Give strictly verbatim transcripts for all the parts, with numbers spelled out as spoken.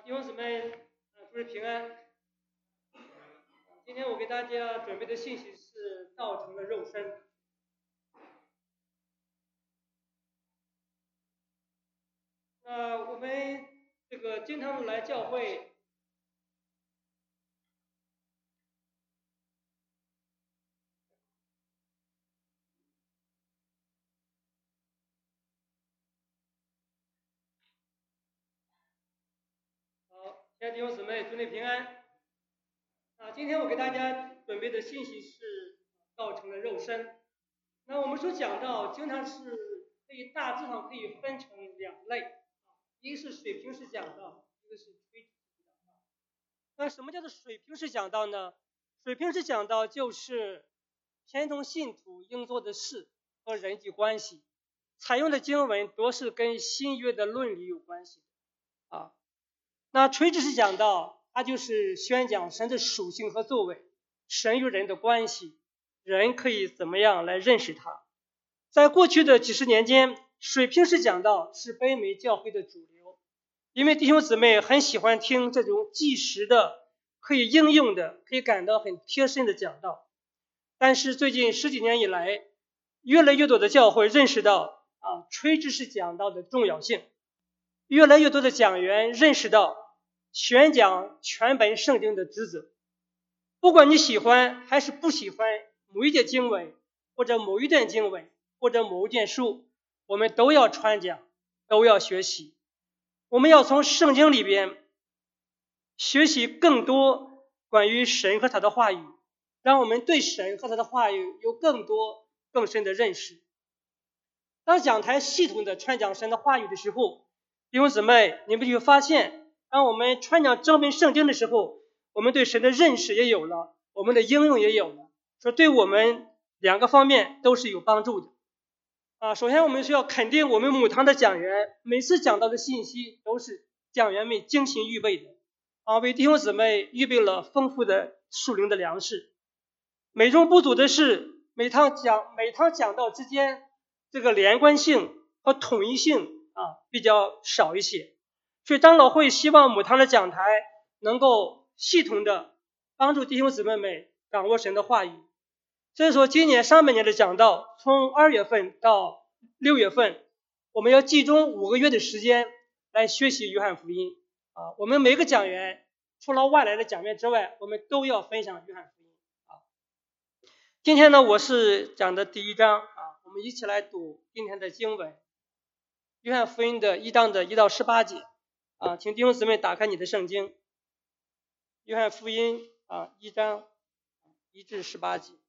弟兄姊妹，呃，诸位平安。今天我给大家准备的信息是道成了肉身。那我们这个经常来教会，好，亲爱的弟兄姊妹，祝你平安。啊，今天我给大家准备的信息是道成了肉身。那我们说讲道，经常是可以大致上可以分成两类，一个是水平式讲道，一个是垂直式讲道。那什么叫做水平式讲道呢？水平式讲道就是偏重信徒应做的事和人际关系，采用的经文多是跟新约的论理有关系的啊。那垂直式讲道，它就是宣讲神的属性和作为，神与人的关系，人可以怎么样来认识他。在过去的几十年间，水平式讲道是北美教会的主流，因为弟兄姊妹很喜欢听这种即时的、可以应用的、可以感到很贴身的讲道。但是最近十几年以来，越来越多的教会认识到啊垂直式讲道的重要性，越来越多的讲员认识到宣讲全本圣经的职责。不管你喜欢还是不喜欢某一节经文，或者某一段经文，或者某一件书，我们都要传讲，都要学习。我们要从圣经里边学习更多关于神和他的话语，让我们对神和他的话语有更多更深的认识。当讲台系统的传讲神的话语的时候，弟兄姊妹，你们就发现，当我们传讲整本圣经的时候，我们对神的认识也有了，我们的应用也有了，说对我们两个方面都是有帮助的。啊，首先我们需要肯定我们母堂的讲员每次讲到的信息都是讲员们精心预备的，啊，为弟兄姊妹预备了丰富的属灵的粮食。美中不足的是，每堂讲每堂讲道之间这个连贯性和统一性啊比较少一些，所以长老会希望母堂的讲台能够系统的帮助弟兄姊妹们掌握神的话语。所以说今年上半年的讲道，从二月份到六月份，我们要集中五个月的时间来学习约翰福音啊。我们每个讲员除了外来的讲员之外，我们都要分享约翰福音啊。今天呢，我是讲的第一章啊，我们一起来读今天的经文，约翰福音的一章的一到十八节啊，请弟兄姊妹打开你的圣经，约翰福音啊一章一至十八节。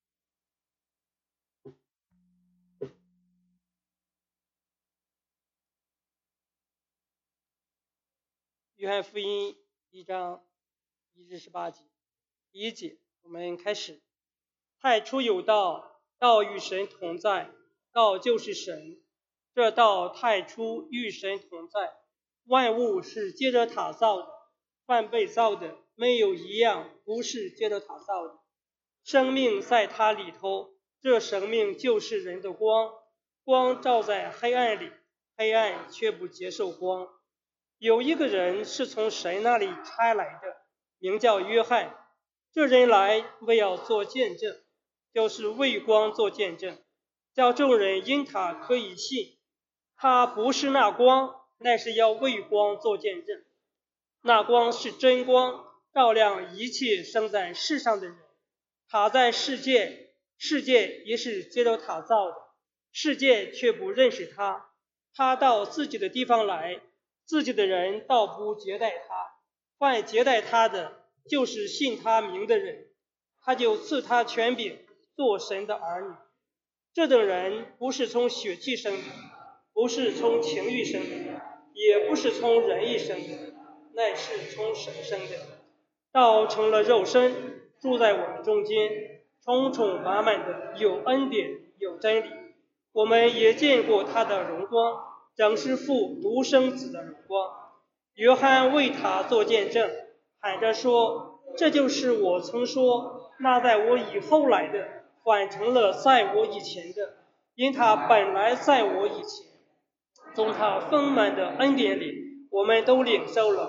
约翰福音一章一至十八节，第一节，我们开始。太初有道，道与神同在，道就是神。这道太初与神同在，万物是借着他造的，凡被造的没有一样不是借着他造的。生命在他里头，这生命就是人的光，光照在黑暗里，黑暗却不接受光。有一个人是从神那里差来的，名叫约翰。这人来为要做见证，就是为光做见证，叫众人因他可以信。他不是那光，乃是要为光做见证。那光是真光，照亮一切生在世上的人。他在世界，世界也是借着他造的，世界却不认识他。他到自己的地方来，自己的人倒不接待他，凡接待他的，就是信他名的人，他就赐他权柄做神的儿女。这等人不是从血气生的，不是从情欲生的，也不是从人意生的，乃是从神生的。道成了肉身，住在我们中间，充充满满的有恩典有真理。我们也见过他的荣光，正是父独生子的荣光。约翰为他做见证，喊着说：这就是我曾说，那在我以后来的，换成了在我以前的，因他本来在我以前。从他丰满的恩典里，我们都领受了，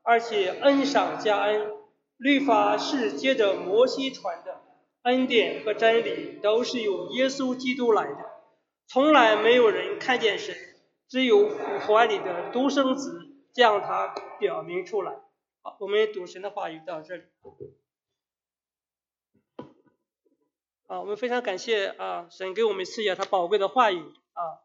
而且恩赏加恩。律法是接着摩西传的，恩典和真理都是由耶稣基督来的。从来没有人看见神，只有父怀里的独生子将他表明出来。好，我们读神的话语到这里。啊，我们非常感谢啊，神给我们赐下他宝贵的话语啊。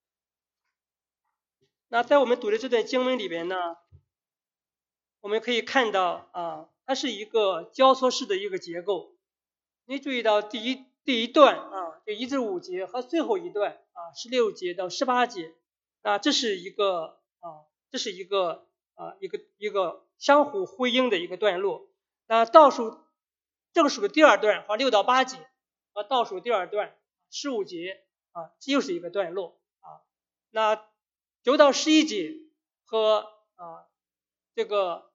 那在我们读的这段经文里边呢，我们可以看到啊，它是一个交错式的一个结构。你注意到第一第一段啊，就一至五节和最后一段啊，十六节到十八节，啊，这是一个啊，这是一个啊一个一个相互辉映的一个段落。那倒数正数的第二段和六到八节。和倒数第二段十五节啊，这又是一个段落啊。那九到十一节和啊这个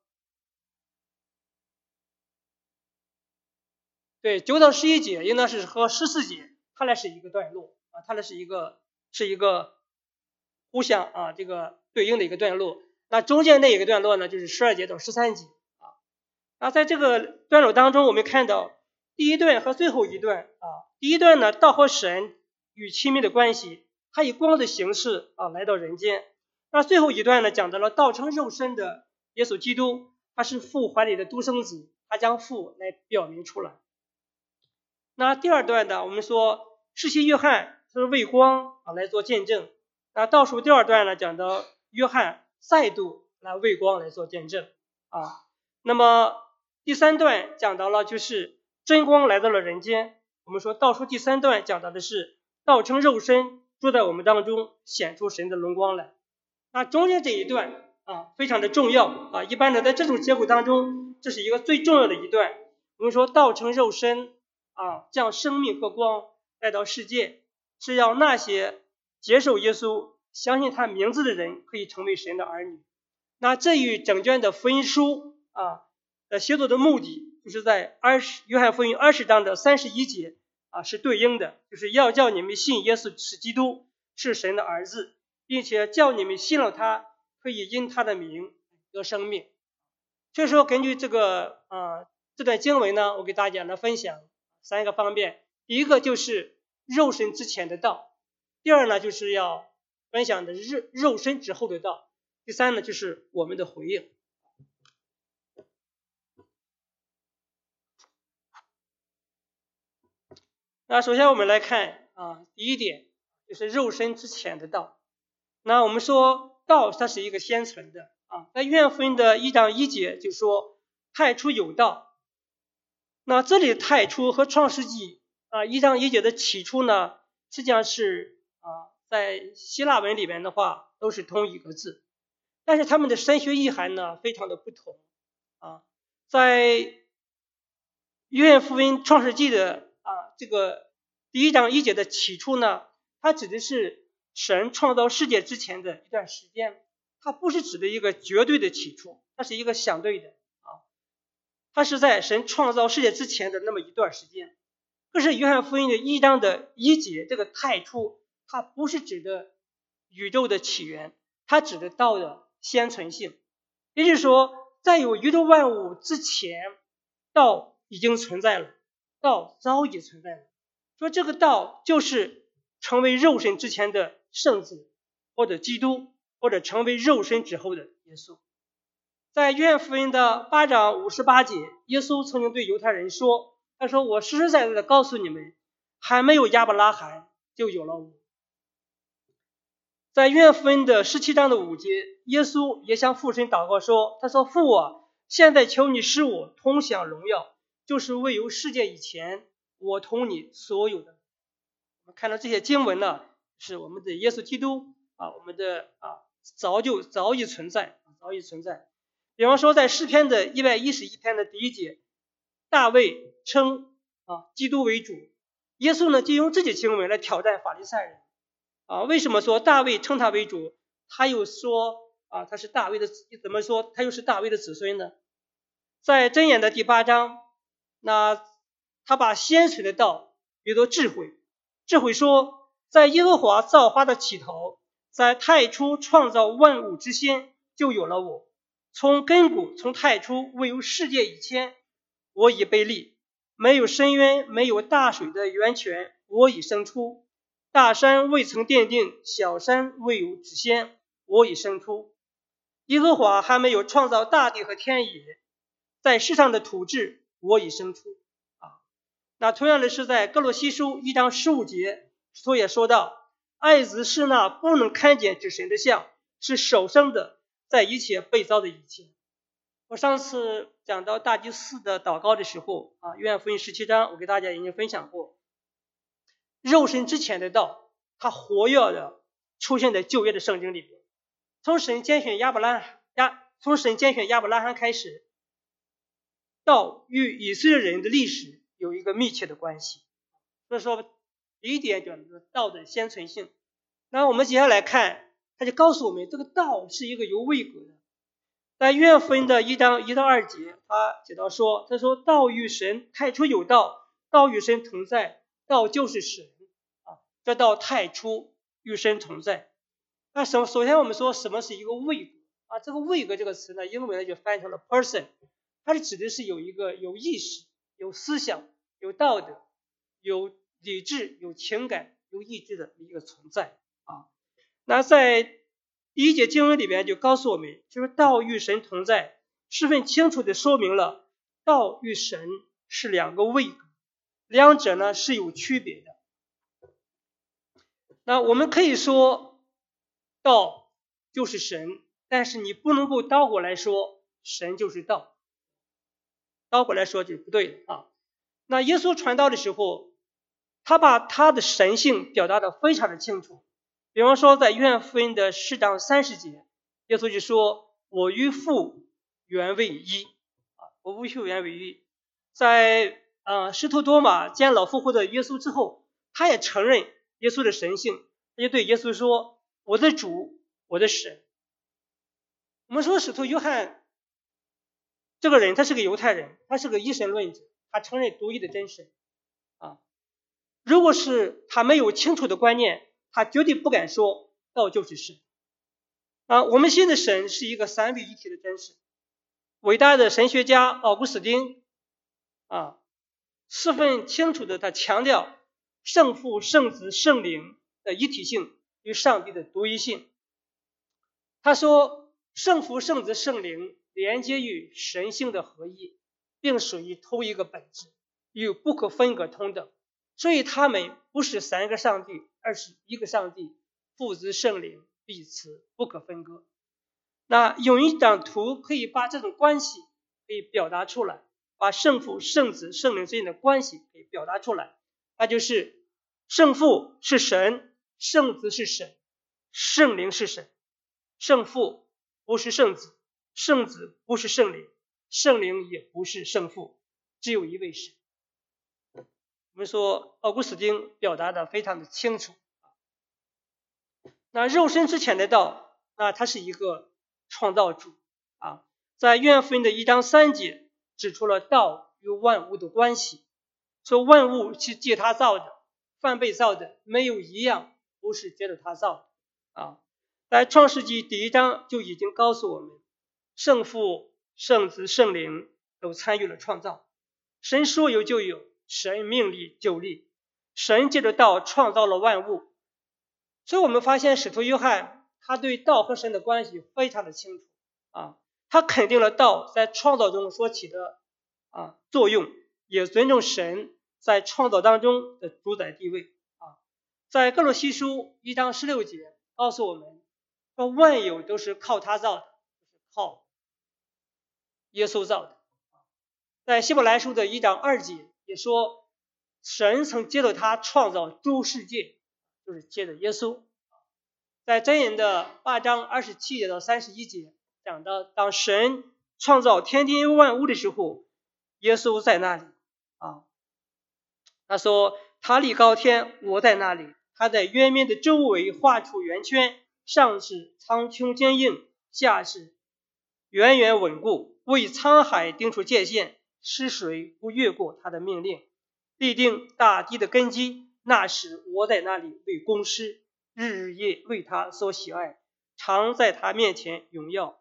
对九到十一节应当是和十四节，它俩是一个段落啊，它俩是一个是一个互相啊这个对应的一个段落。那中间那一个段落呢，就是十二节到十三节啊。那在这个段落当中，我们看到第一段和最后一段啊，第一段呢，道和神与亲密的关系，他以光的形式啊来到人间。那最后一段呢，讲到了道成肉身的耶稣基督，他是父怀里的独生子，他将父来表明出来。那第二段呢，我们说施洗约翰是为光啊来做见证。那倒数第二段呢，讲到约翰再度来为光来做见证啊。那么第三段讲到了就是真光来到了人间。我们说倒数第三段讲到的是道成肉身住在我们当中，显出神的荣光来。那中间这一段啊非常的重要啊，一般的在这种结构当中，这是一个最重要的一段。我们说道成肉身啊，将生命和光带到世界，是要那些接受耶稣、相信他名字的人可以成为神的儿女。那这与整卷的福音书啊的写作的目的，就是在二十约翰福音二十章的三十一节啊是对应的，就是要叫你们信耶稣是基督，是神的儿子，并且叫你们信了他，可以因他的名得生命。所以说，根据这个啊这段经文呢，我给大家来分享三个方面。第一个就是肉身之前的道，第二呢就是要分享的肉肉身之后的道，第三呢就是我们的回应。那首先我们来看啊，第一点就是肉身之前的道。那我们说道它是一个先存的啊，在约翰福音的一章一节就说太初有道。那这里太初和创世纪啊一章一节的起初呢，实际上是啊在希腊文里面的话都是同一个字，但是他们的神学意涵呢非常的不同啊。在约翰福音创世纪的啊这个第一章一节的起初呢，它指的是神创造世界之前的一段时间，它不是指的一个绝对的起初，它是一个相对的啊，它是在神创造世界之前的那么一段时间。可是约翰福音的一章的一节这个太初，它不是指的宇宙的起源，它指的道的先存性。也就是说，在有宇宙万物之前，道已经存在了，道早已存在了。说这个道就是成为肉身之前的圣子，或者基督，或者成为肉身之后的耶稣。在约翰福音的八章五十八节，耶稣曾经对犹太人说，他说我实实在在的告诉你们，还没有亚伯拉罕就有了我。在约翰福音的十七章的五节，耶稣也向父神祷告说，他说父啊，现在求你使我同享荣耀，就是未有世界以前我同你所有的。我们看到这些经文呢，是我们的耶稣基督啊，我们的啊早就早已存在，早已存在。比方说在诗篇的一百一十一篇的第一节，大卫称啊基督为主，耶稣呢就用这些经文来挑战法利赛人啊。为什么说大卫称他为主？他又说啊他是大卫的，怎么说他又是大卫的子孙呢？在箴言的第八章，那他把先存的道比作智慧，智慧说，在耶和华造化的起头，在太初创造万物之先就有了我。 从亘古从太初未有世界以前，我已被立，没有深渊没有大水的源泉，我已生出，大山未曾奠定，小山未有指先，我已生出。耶和华还没有创造大地和天野，在世上的土质我已生出啊。那同样的是在哥罗西书一章十五节，使徒也说到，爱子是那不能看见之神的像，是首生的，在一切被造的以前。我上次讲到大祭司的祷告的时候啊，约翰福音十七章我给大家已经分享过，肉身之前的道，它活跃的出现在旧约的圣经里边。从神拣选亚伯拉亚，从神拣选亚伯拉罕开始，道与以色列人的历史有一个密切的关系。所以说，第一点讲的道的先存性。那我们接下来看，他就告诉我们，这个道是一个有位格的。在约翰福音的一章一到二节，他写到说，他说道与神太初有道，道与神同在，道就是神啊，这道太初与神同在。那首首先我们说什么是一个位格啊？这个位格这个词呢，英文呢就翻译成了 person， 它是指的是有一个有意识、有思想、有道德、有理智、有情感、有意志的一个存在啊。那在第一节经文里边就告诉我们，就是道与神同在，十分清楚的说明了道与神是两个位格，两者呢是有区别的。那我们可以说道就是神，但是你不能够倒过来说神就是道，倒过来说就不对的啊。那耶稣传道的时候，他把他的神性表达得非常的清楚。比方说在约翰福音的十章三十节，耶稣就说，我与父原为一啊，我与父原为一。在呃使徒多马见老复活的耶稣之后，他也承认耶稣的神性，他就对耶稣说，我的主，我的神。我们说使徒约翰这个人，他是个犹太人，他是个一神论者，他承认独一的真神啊。如果是他没有清楚的观念，他绝对不敢说道就是神啊。我们信的神是一个三位一体的真神。伟大的神学家奥古斯丁啊，十分清楚的他强调圣父、圣子、圣灵的一体性与上帝的独一性。他说，圣父、圣子、圣灵连接于神性的合一，并属于同一个本质，与不可分割同等。所以他们不是三个上帝，而是一个上帝，父子圣灵彼此不可分割。那用一张图可以把这种关系可以表达出来，把圣父、圣子、圣灵之间的关系可以表达出来。那就是圣父是神，圣子是神，圣灵是神。圣父不是圣子，圣子不是圣灵，圣灵也不是圣父，只有一位神。我们说奥古斯丁表达的非常的清楚。那肉身之前的道，那他是一个创造主啊。在约翰福音的一章三节指出了道与万物的关系，说万物是借他造的，凡被造的没有一样不是借着他造的啊。在创世纪第一章就已经告诉我们，圣父、圣子、圣灵都参与了创造，神说有就有，神命立就立，神借着道创造了万物。所以我们发现使徒约翰他对道和神的关系非常的清楚啊，他肯定了道在创造中所起的啊作用，也尊重神在创造当中的主宰地位啊。在哥罗西书一章十六节告诉我们说，万有都是靠他造的，靠耶稣造的。在希伯来书的一章二节也说，神曾借着他创造诸世界，就是借着耶稣。在箴言的八章二十七节到三十一节讲到，当神创造天地万物的时候，耶稣在那里啊。他说，他立高天，我在那里，他在渊面的周围画出圆圈，上是苍穹坚硬，下是远远稳固，为沧海定出界限，使水不越过他的命令，立定大地的根基。那时我在那里为公师，日日夜为他所喜爱，常在他面前荣耀。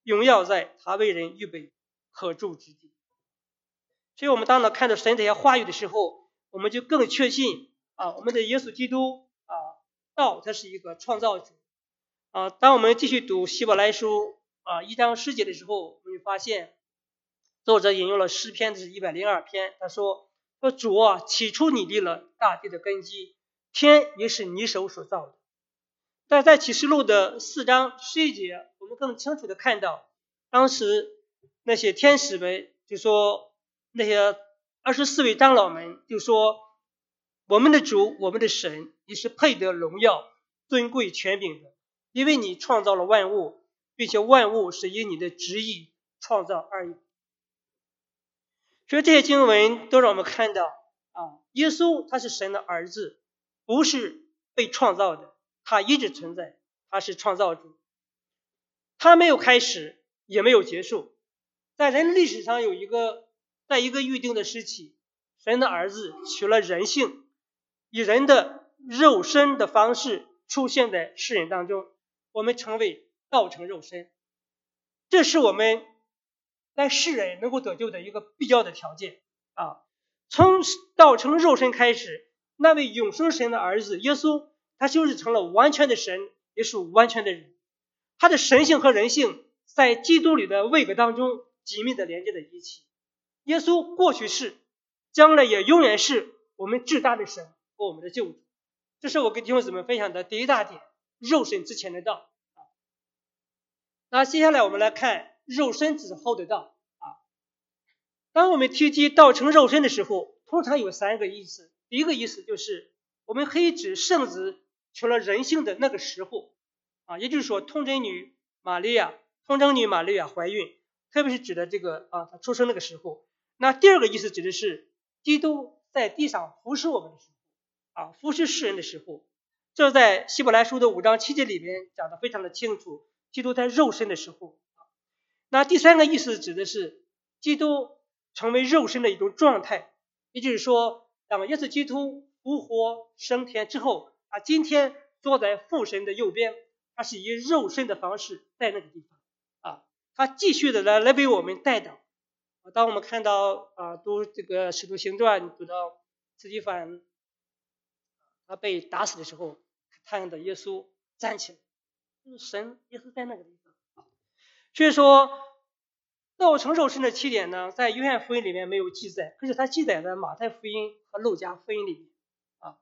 荣耀在他为人预备可住之地。所以我们当然看到神这些话语的时候，我们就更确信啊，我们的耶稣基督啊，道他是一个创造主啊。当我们继续读希伯来书啊一章十节的时候，我们就发现作者引用了诗篇的一百零二篇，他说说主啊，起初你立了大地的根基，天也是你手所造的。但在启示录的四章十一节，我们更清楚的看到，当时那些天使们就说，那些二十四位长老们就说，我们的主，我们的神，你是配得荣耀、尊贵、权柄的，因为你创造了万物，并且万物是因你的旨意创造而有。所以这些经文都让我们看到啊，耶稣他是神的儿子，不是被创造的，他一直存在，他是创造主，他没有开始也没有结束。在人类历史上有一个在一个预定的时期，神的儿子取了人性，以人的肉身的方式出现在世人当中，我们称为道成肉身。这是我们在世人能够得救的一个必要的条件啊！从道成肉身开始，那位永生神的儿子耶稣，他就是成了完全的神，也是完全的人。他的神性和人性在基督里的位格当中紧密的连接在一起。耶稣过去是，将来也永远是我们至大的神和我们的救主。这是我跟弟兄姊妹分享的第一大点，肉身之前的道。那接下来我们来看肉身之后的道啊。当我们提及道成肉身的时候，通常有三个意思。第一个意思就是我们可以指圣子取了人性的那个时候啊，也就是说童贞女玛利亚，童贞女玛利亚怀孕，特别是指的这个啊她出生那个时候。那第二个意思指的是基督在地上服侍我们的时候啊，服侍世人的时候。这在希伯来书的五章七节里面讲得非常的清楚，基督在肉身的时候。那第三个意思指的是基督成为肉身的一种状态，也就是说当耶稣基督复活升天之后，他今天坐在父神的右边，他是以肉身的方式在那个地方啊，他继续的来来为我们代祷。当我们看到啊读这个使徒行传，读到司提反他被打死的时候，看到耶稣站起来，就是神耶稣在那个地方。所以说道成肉身的起点呢，在约翰福音里面没有记载，可是它记载在马太福音和路加福音里面啊。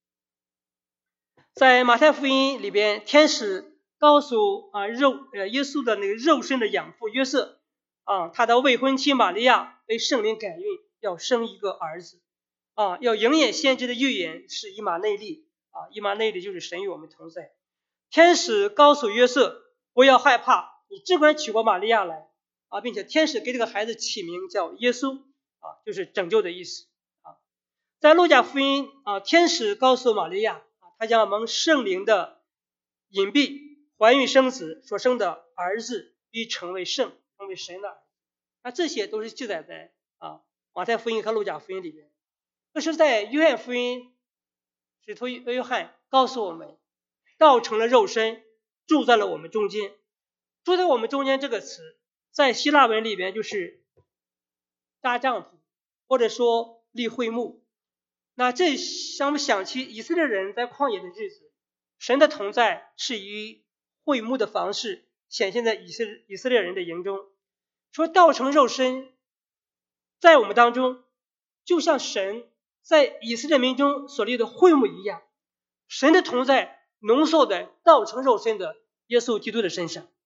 在马太福音里边，天使告诉啊肉呃耶稣的那个肉身的养父约瑟啊，他的未婚妻玛利亚被圣灵感孕，要生一个儿子啊，要应验先知的预言，是以马内利啊，以马内利就是神与我们同在。天使告诉约瑟不要害怕，你只管娶过玛利亚来啊，并且天使给这个孩子起名叫耶稣啊，就是拯救的意思啊。在路加福音啊，天使告诉玛利亚啊，他将蒙圣灵的隐蔽，怀孕生子，所生的儿子必成为圣，成为神的儿子。那这些都是记载在啊马太福音和路加福音里面。可是在约翰福音，使徒约翰告诉我们，道成了肉身，住在了我们中间。住在我们中间这个词，在希腊文里边就是搭帐篷，或者说立会幕。那这让我们想起以色列人在旷野的日子，神的同在是以会幕的方式显现在以色列以色列人的营中。说道成肉身在我们当中，就像神在以色列民中所立的会幕一样，神的同在浓缩在道成肉身的耶稣基督的身上。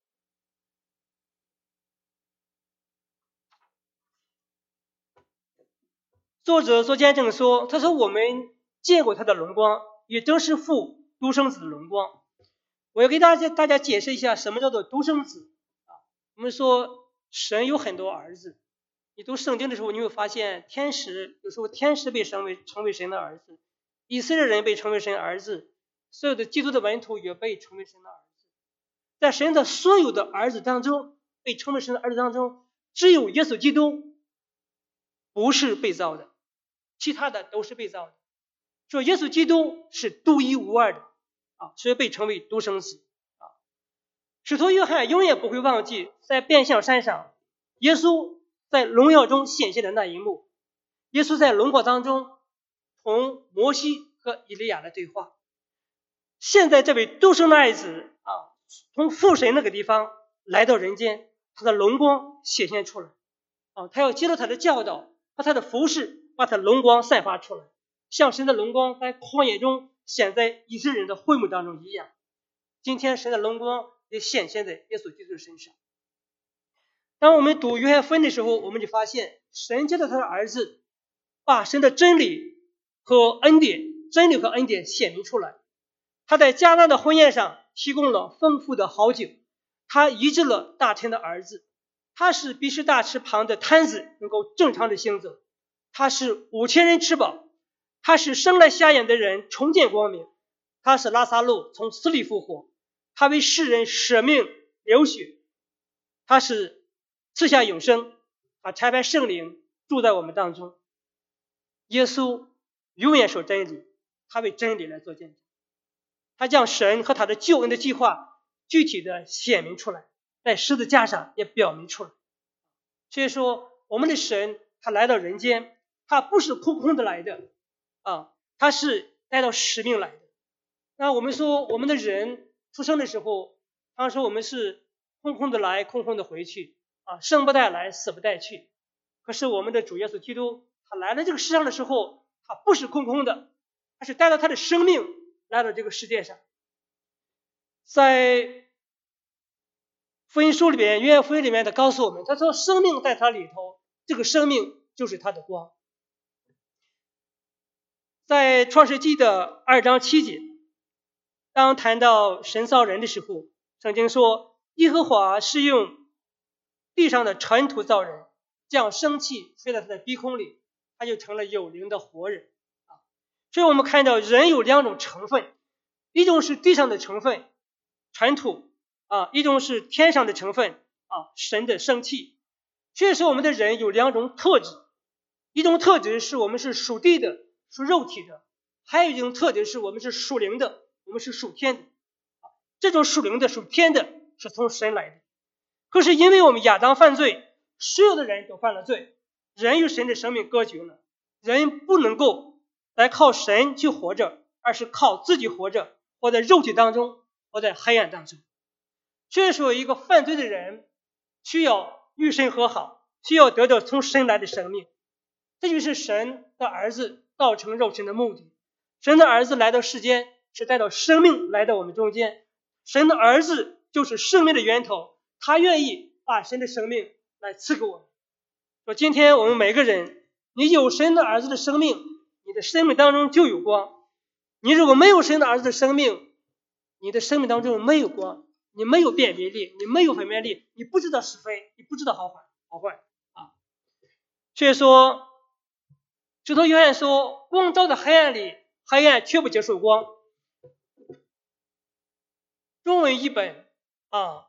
作者做见证说，他说我们见过他的荣光，也正是父独生子的荣光。我要给大家大家解释一下什么叫做独生子啊。我们说神有很多儿子，你读圣经的时候，你会发现天使有时候天使被称为成为神的儿子，以色列人被称为神的儿子，所有的基督的门徒也被称为神的儿子。在神的所有的儿子当中，被称为神的儿子当中，只有耶稣基督不是被造的，其他的都是被造的。说耶稣基督是独一无二的啊，所以被称为独生子啊。 使徒约翰永远不会忘记在变相山上耶稣在荣耀中显现的那一幕。耶稣在荣光当中同摩西和以利亚的对话。现在这位独生的爱子啊，从父神那个地方来到人间，他的荣光显现出来啊，他要接受他的教导和他的服侍，把他的荣光散发出来，像神的荣光在旷野中显在以色列人的会幕当中一样。今天神的荣光也显现在耶稣基督的身上。当我们读约翰福音的时候，我们就发现神借着他的儿子把神的真理和恩典真理和恩典显明出来。他在迦拿的婚宴上提供了丰富的好酒，他医治了大天的儿子，他使比士大池旁的摊子能够正常的行走，他使五千人吃饱，他使生来瞎眼的人重见光明，他使拉撒路从死里复活，他为世人舍命流血，他使赐下永生，他差派圣灵住在我们当中。耶稣永远说真理，他为真理来做见证，他将神和他的救恩的计划具体的显明出来，在十字架上也表明出来。所以说我们的神他来到人间，他不是空空的来的啊，他是带到使命来的。那我们说我们的人出生的时候，他说我们是空空的来空空的回去啊，生不带来死不带去。可是我们的主耶稣基督他来到这个世上的时候，他不是空空的，他是带着他的生命来到这个世界上。在福音书里面，约翰福音里面他告诉我们，他说生命在他里头，这个生命就是他的光。在创世纪的二章七节，当谈到神造人的时候，圣经说耶和华是用地上的尘土造人，将生气吹到他的鼻孔里，他就成了有灵的活人。所以我们看到人有两种成分，一种是地上的成分尘土啊，一种是天上的成分啊，神的生气。确实我们的人有两种特质，一种特质是我们是属地的，属肉体的，还有一种特质是我们是属灵的，我们是属天的。这种属灵的属天的是从神来的。可是因为我们亚当犯罪，所有的人都犯了罪，人与神的生命隔绝了，人不能够来靠神去活着，而是靠自己活着，活在肉体当中，活在黑暗当中。所以说一个犯罪的人需要与神和好，需要得到从神来的生命。这就是神的儿子道成肉身的目的。神的儿子来到世间是带到生命来到我们中间，神的儿子就是生命的源头，他愿意把神的生命来赐给我们。说今天我们每个人，你有神的儿子的生命，你的生命当中就有光。你如果没有神的儿子的生命，你的生命当中没有光，你没有辨别力，你没有分辨力，你不知道是非，你不知道好坏好坏啊。所以说使徒约翰说，光照在黑暗里，黑暗却不接受光。中文译本啊，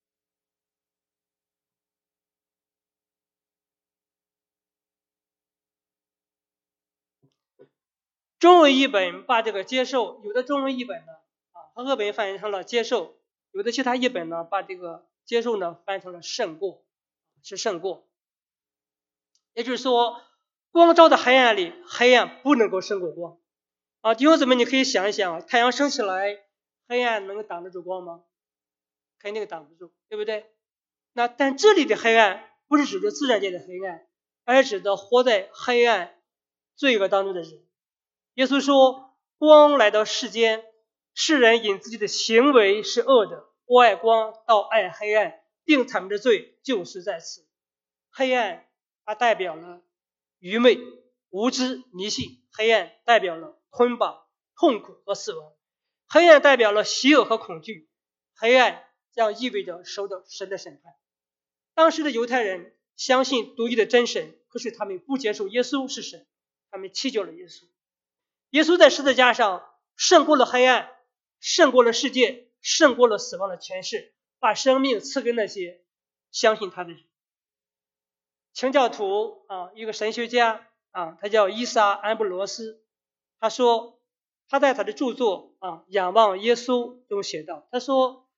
中文译本把这个接受，有的中文译本呢啊，和合本翻译成了接受，有的其他译本呢把这个接受呢翻成了胜过，是胜过。也就是说，光照在黑暗里，黑暗不能够胜过光啊。弟兄姊妹，你可以想一想，太阳升起来，黑暗能挡得住光吗？肯定挡不住，对不对？那但这里的黑暗不是指的自然界的黑暗，而是指的活在黑暗罪恶当中的人。耶稣说，光来到世间，世人因自己的行为是恶的，不爱光，倒爱黑暗，定他们的罪就是在此。黑暗它代表了愚昧、无知、迷信，黑暗代表了捆绑、痛苦和死亡，黑暗代表了邪恶和恐惧，黑暗将意味着受到神的审判。当时的犹太人相信独一的真神，可是他们不接受耶稣是神，他们弃绝了耶稣。耶稣在十字架上胜过了黑暗，胜过了世界，胜过了死亡的权势，把生命赐给那些相信他的人。清教徒啊，一个神学家啊，他叫伊莎安布罗斯，他说他在他的著作啊《仰望耶稣》中写道，他说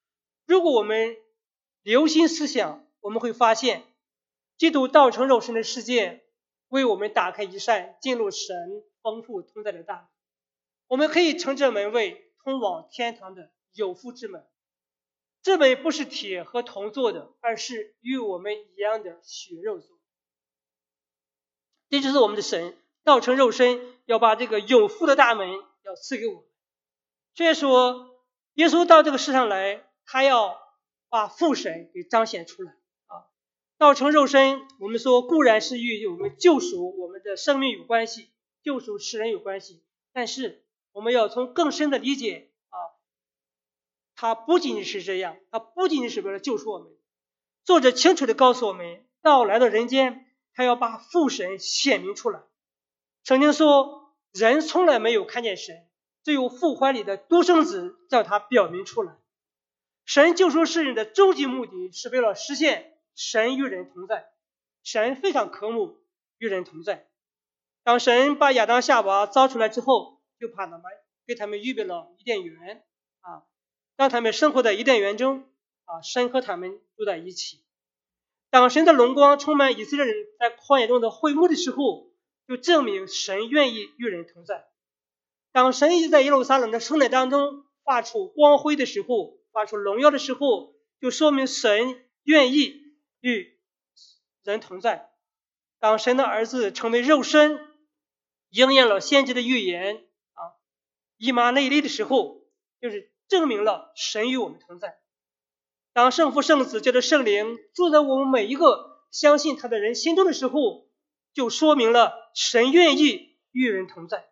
如果我们留心思想，我们会发现基督道成肉身的事件为我们打开一扇进入神丰富同在的大门。我们可以称这门为通往天堂的有福之门。这门不是铁和铜做的，而是与我们一样的血肉做的。这就是我们的神道成肉身，要把这个有福的大门要赐给我们。所以说耶稣到这个世上来，他要把父神给彰显出来啊。道成肉身，我们说固然是与我们救赎我们的生命有关系，救赎世人有关系，但是我们要从更深的理解啊，他不仅仅是这样，他不仅仅是为了救赎我们。作者清楚地告诉我们，道来到人间，他要把父神显明出来。圣经说，人从来没有看见神，只有父怀里的独生子叫他表明出来。神救赎世人的终极目的是为了实现神与人同在。神非常渴慕与人同在。当神把亚当夏娃造出来之后，就把他们给他们预备了伊甸园啊，让他们生活在伊甸园中啊，神和他们住在一起。当神的荣光充满以色列人在旷野中的会幕的时候，就证明神愿意与人同在。当神一直在耶路撒冷的圣殿当中发出光辉的时候，发出荣耀的时候，就说明神愿意与人同在。当神的儿子成为肉身，应验了先知的预言啊，以马内利的时候，就是证明了神与我们同在。当圣父圣子借着圣灵住在我们每一个相信他的人心中的时候，就说明了神愿意与人同在。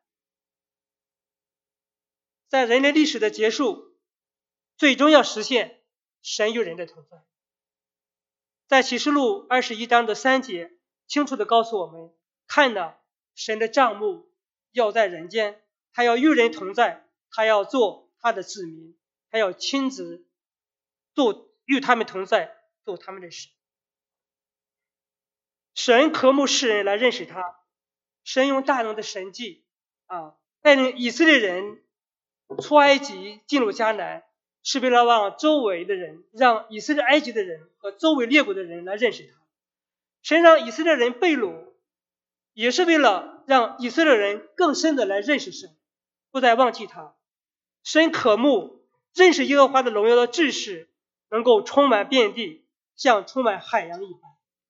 在人类历史的结束，最终要实现神与人的同在。在启示录二十一章的三节清楚地告诉我们，看哪，神的帐幕要在人间，他要与人同在，他要做他的子民，他要亲自做与他们同在，做他们的神。神渴慕世人来认识他，神用大能的神迹啊，带领以色列人出埃及进入迦南，是为了让周围的人，让以色列埃及的人和周围列国的人来认识他。神让以色列人被掳，也是为了让以色列人更深的来认识神，不再忘记他。神渴慕认识耶和华的荣耀的知识能够充满遍地，像充满海洋一般。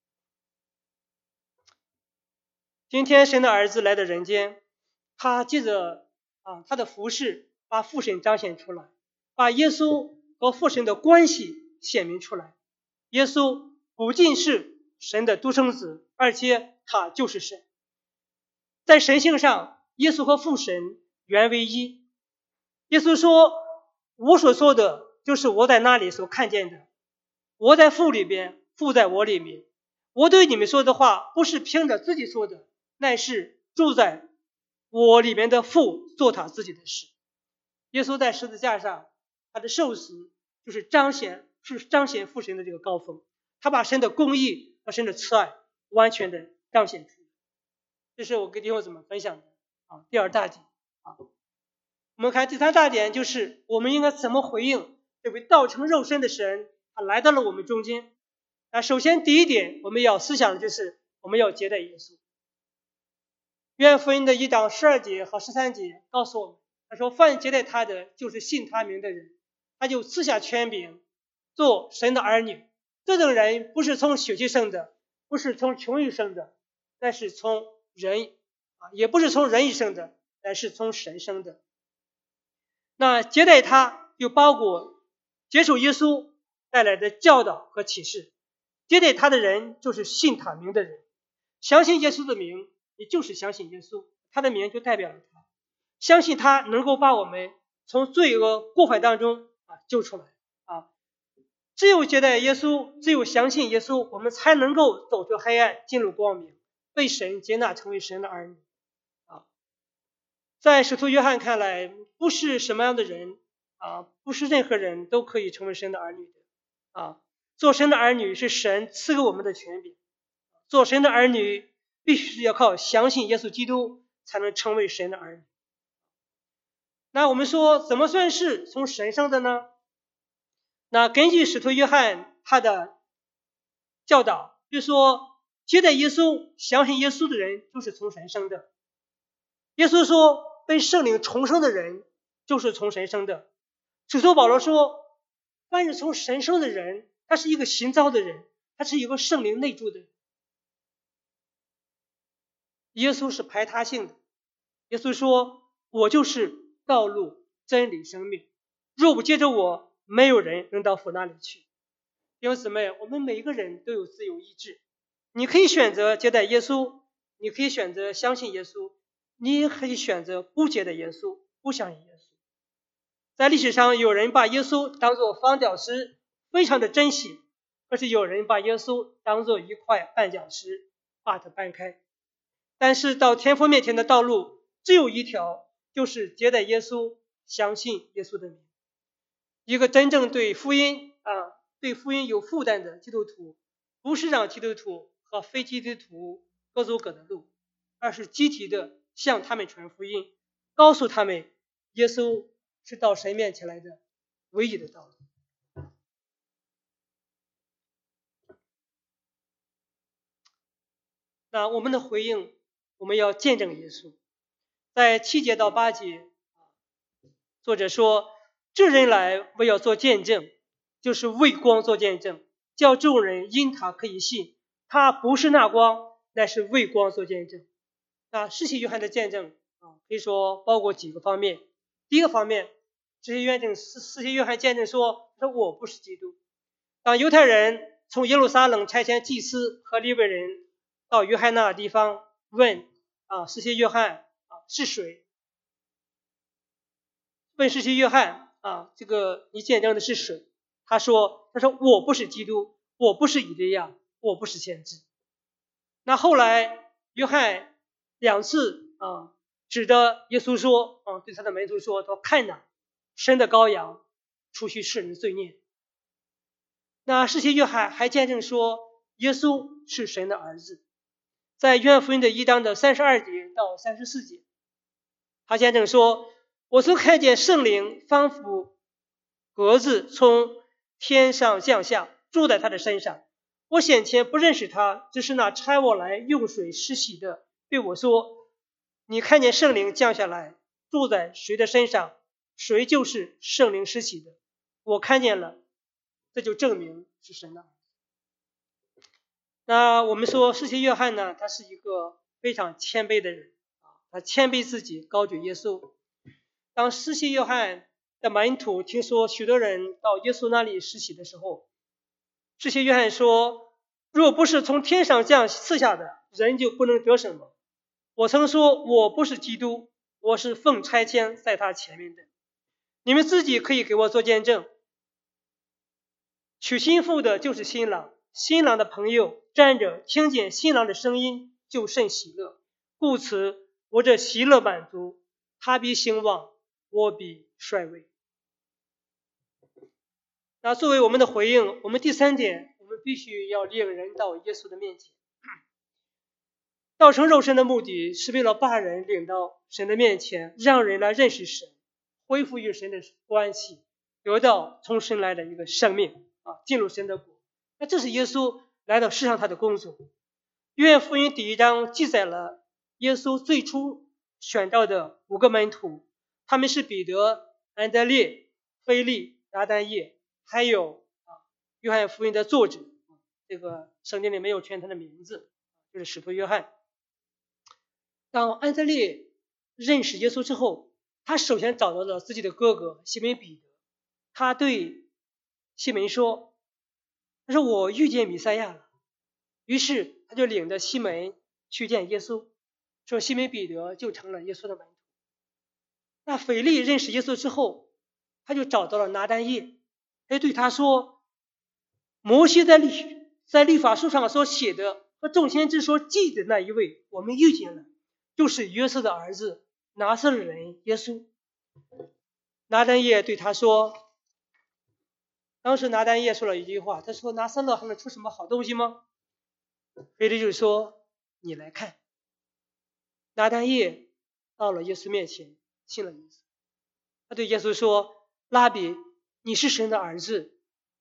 今天神的儿子来到人间，他借着啊他的服事把父神彰显出来，把耶稣和父神的关系显明出来。耶稣不仅是神的独生子，而且他就是神。在神性上，耶稣和父神原为一。耶稣说，我所说的就是我在那里所看见的，我在父里边，父在我里面。我对你们说的话不是凭着自己说的，乃是住在我里面的父做他自己的事。耶稣在十字架上，他的受死就是彰显是彰显父神的这个高峰，他把神的公义和神的慈爱完全的彰显出来。这是我跟弟兄姊妹分享的啊，第二大点啊。我们看第三大点，就是我们应该怎么回应这位道成肉身的神，他来到了我们中间。那首先第一点，我们要思想的就是我们要接待耶稣。约翰福音的一章十二节和十三节告诉我们，他说，凡接待他的，就是信他名的人，他就赐下权柄做神的儿女。这种人不是从血气生的，不是从穷欲生的，但是从人啊，也不是从人意生的，但是从神生的。那接待他就包括接受耶稣带来的教导和启示。接待他的人就是信他名的人，相信耶稣的名，也就是相信耶稣，他的名就代表了他，相信他能够把我们从罪恶过犯当中啊救出来啊。只有接待耶稣，只有相信耶稣，我们才能够走出黑暗，进入光明，被神接纳成为神的儿女啊。在使徒约翰看来，不是什么样的人啊，不是任何人都可以成为神的儿女的啊。做神的儿女是神赐给我们的权柄，做神的儿女必须要靠相信耶稣基督才能成为神的儿女。那我们说怎么算是从神生的呢？ 那根据使徒约翰他的教导，就说接待耶稣、相信耶稣的人就是从神生的。耶稣说被圣灵重生的人就是从神生的。使徒保罗说，凡是从神生的人，他是一个新造的人，他是一个圣灵内住的人。耶稣是排他性的。耶稣说，我就是道路、真理、生命，若不接着我，没有人能到父那里去。弟兄姊妹，我们每一个人都有自由意志，你可以选择接待耶稣，你可以选择相信耶稣，你也可以选择不接待耶稣，不相信耶稣。在历史上，有人把耶稣当作方屌石，非常的珍惜，可是有人把耶稣当作一块绊脚石，把它搬开。但是到天父面前的道路只有一条，就是接待耶稣，相信耶稣的名。一个真正对福音啊，对福音有负担的基督徒，不是让基督徒和非基督徒各走各的路，而是积极的向他们传福音，告诉他们耶稣是到神面前来的唯一的道路。那我们的回应，我们要见证耶稣。在七节到八节，作者说，这人来为要做见证，就是为光做见证，叫众人因他可以信，他不是那光，乃是为光做见证。那施洗约翰的见证啊，可以说包括几个方面。第一个方面，施洗约翰施洗约翰见证说，说我不是基督。当犹太人从耶路撒冷差遣祭司和利未人到约翰那个地方问啊，施洗约翰啊是谁？问施洗约翰啊，这个你见证的是谁？他说，他说我不是基督，我不是以利亚，我不是先知。那后来约翰两次啊指着耶稣说啊，对他的门徒说，说看哪，神的羔羊，除去世人的罪孽。那施洗约翰还见证说，耶稣是神的儿子。在约翰福音的一章的三十二节到三十四节，他见证说，我曾看见圣灵仿佛鸽子从天上降下，住在他的身上。我先前不认识他，只是那差我来用水施洗的对我说，你看见圣灵降下来，住在谁的身上，谁就是圣灵施洗的。我看见了，这就证明是神的儿子。那我们说施洗约翰呢，他是一个非常谦卑的人啊，他谦卑自己，高举耶稣。当施洗约翰的门徒听说许多人到耶稣那里施洗的时候，施洗约翰说，若不是从天上降赐下的，人就不能得什么。我曾说我不是基督，我是奉差遣在他前面的，你们自己可以给我做见证。娶新妇的就是新郎，新郎的朋友站着听见新郎的声音，就甚喜乐，故此我这喜乐满足，他必兴旺，我必衰微。那作为我们的回应，我们第三点，我们必须要领人到耶稣的面前。道成肉身的目的是为了把人领到神的面前，让人来认识神，恢复与神的关系，得到从神来的一个生命啊，进入神的国。那这是耶稣来到世上他的工作。约翰福音第一章记载了耶稣最初选召的五个门徒，他们是彼得、安德烈、腓利、拿但业，还有啊约翰福音的作者，这个圣经里没有全他的名字，就是使徒约翰。当安德烈认识耶稣之后，他首先找到了自己的哥哥西门彼得，他对西门说，他说我遇见弥赛亚了。于是他就领着西门去见耶稣，说西门彼得就成了耶稣的门徒。那腓利认识耶稣之后，他就找到了拿但业，他就对他说，摩西在律在律法书上所写的和众先知所记的那一位，我们遇见了，就是约瑟的儿子拿撒勒人耶稣。拿但业对他说，当时拿但业说了一句话，他说拿撒勒还能出什么好东西吗？腓利就说，你来看。拿但业到了耶稣面前，信了耶稣。他对耶稣说，拉比，你是神的儿子，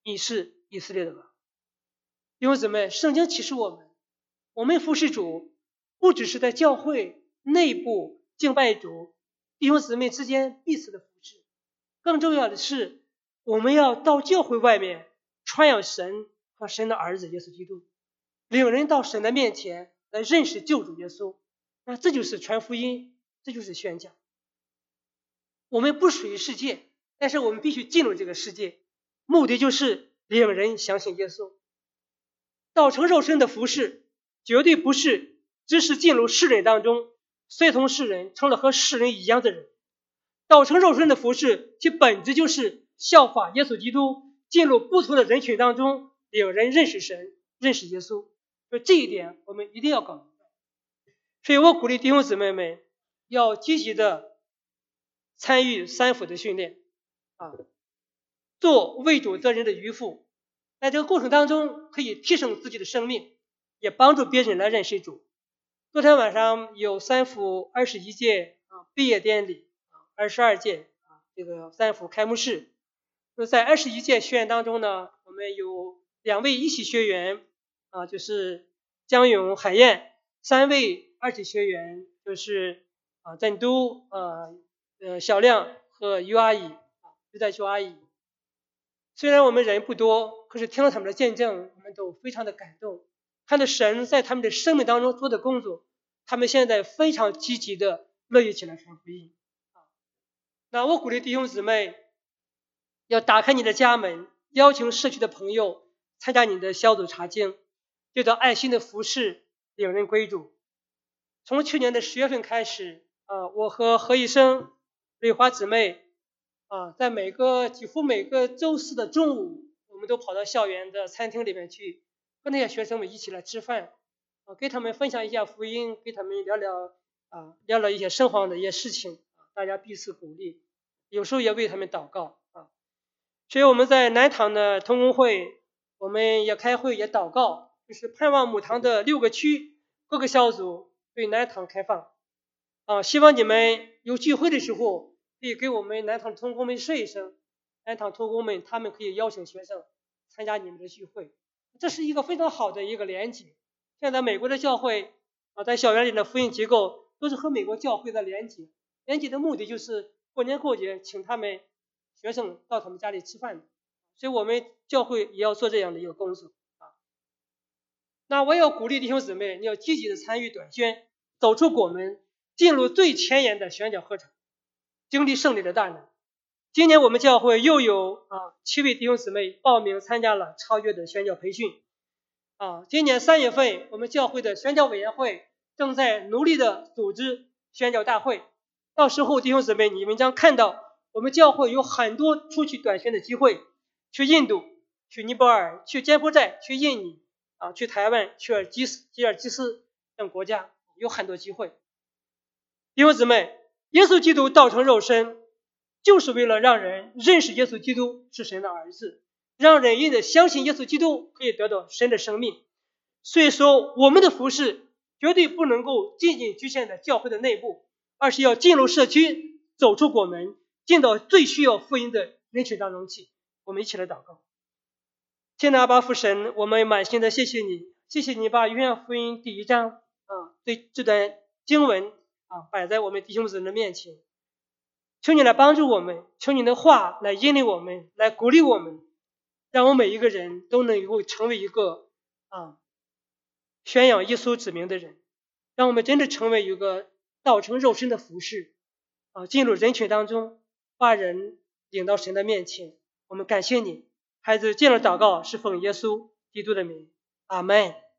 你是以色列的王。弟兄姊妹，圣经启示我们，我们服侍主不只是在教会内部敬拜主，弟兄姊妹之间彼此的服侍，更重要的是我们要到教会外面传扬神和神的儿子耶稣基督，领人到神的面前来认识救主耶稣。那这就是传福音，这就是宣讲。我们不属于世界，但是我们必须进入这个世界，目的就是领人相信耶稣。道成肉身的服侍绝对不是只是进入世人当中，随同世人成了和世人一样的人。道成肉身的服侍其本质就是效法耶稣基督，进入不同的人群当中，领人认识神，认识耶稣。所以这一点我们一定要搞明白。所以我鼓励弟兄姊妹们要积极的参与三辅的训练啊，做为主责人的渔夫，在这个过程当中可以提升自己的生命，也帮助别人来认识主。昨天晚上有三辅二十一届啊毕业典礼啊，二十二届啊这个三辅开幕式。那在二十一届学员当中呢，我们有两位一期学员啊，就是江勇、海燕，三位二期学员就是啊郑都、呃呃小亮和于阿姨啊于在秀阿姨。虽然我们人不多，可是听了他们的见证，我们都非常的感动，看到神在他们的生命当中做的工作，他们现在非常积极的乐意起来传福音。那我鼓励弟兄姊妹要打开你的家门，邀请社区的朋友参加你的小组查经，对着爱心的服侍领人归主。从去年的十月份开始啊，我和何医生、瑞华姊妹啊，在每个几乎每个周四的中午，我们都跑到校园的餐厅里面去，跟那些学生们一起来吃饭啊，给他们分享一下福音，给他们聊聊啊聊聊一些生活的一些事情，大家彼此鼓励，有时候也为他们祷告啊。所以我们在南堂的同工会，我们也开会也祷告，就是盼望母堂的六个区各个小组对南堂开放啊，希望你们有聚会的时候可以给我们南堂同工们说一声，南堂同工们他们可以邀请学生参加你们的聚会，这是一个非常好的一个连结。现在美国的教会啊，在校园里的福音机构都是和美国教会的连结，连结的目的就是过年过节请他们学生到他们家里吃饭，所以我们教会也要做这样的一个工作啊。那我要鼓励弟兄姊妹，你要积极的参与短宣，走出国门，进入最前沿的宣教课程，经历胜利的大能。今年我们教会又有啊七位弟兄姊妹报名参加了超越的宣教培训啊。今年三月份，我们教会的宣教委员会正在努力的组织宣教大会，到时候弟兄姊妹你们将看到我们教会有很多出去短宣的机会，去印度、去尼泊尔、去柬埔寨、去印尼啊、去台湾、去尔基斯、吉尔吉斯等国家，有很多机会。弟兄姊妹，耶稣基督道成肉身，就是为了让人认识耶稣基督是神的儿子，让人因着相信耶稣基督可以得到神的生命。所以说，我们的服事绝对不能够仅仅局限在教会的内部，而是要进入社区，走出国门，进到最需要福音的人群当中去。我们一起来祷告。天父阿爸父神，我们满心的谢谢你，谢谢你把约翰福音第一章啊对这段经文啊摆在我们弟兄姊妹的面前，求你来帮助我们，求你的话来引领我们，来鼓励我们，让我们每一个人都能够成为一个啊宣扬耶稣指名的人，让我们真的成为一个道成肉身的服事啊，进入人群当中，把人领到神的面前。我们感谢你，孩子进了祷告是奉耶稣基督的名，阿们。